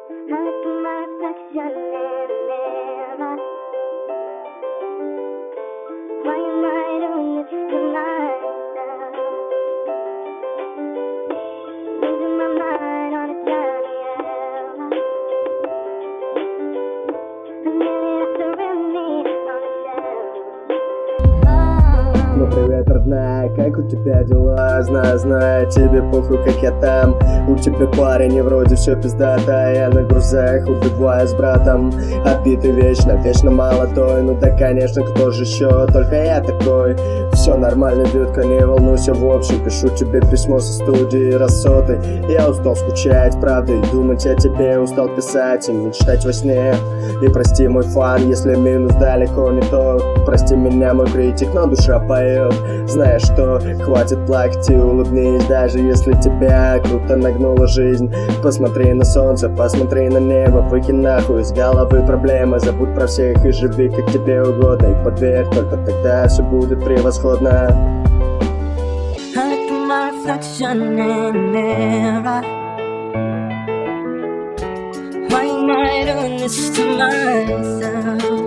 Ну привет, родная, как у тебя дела? Знаю, тебе похуй, как я там. У тебя парень и вроде все пиздато. Я на грузах убиваю с братом. Отбитый вечно молодой. Ну да, конечно, кто же еще? Только я такой. Все нормально, детка, не волнуйся. В общем, пишу тебе письмо со студии Рассоты. Я устал скучать, правда, и думать о тебе. Устал писать и мечтать во сне. И прости мой фан, если минус далеко не то. Прости меня, мой критик, но душа поет. Знаешь что, хватит плакать и улыбнись. Даже если тебя круто нагнула жизнь. Посмотри на солнце, посмотри на небо. Выкинь нахуй из головы проблемы. Забудь про всех и живи как тебе угодно. И поверь, только тогда все будет превосходно. Why am I doing this to myself?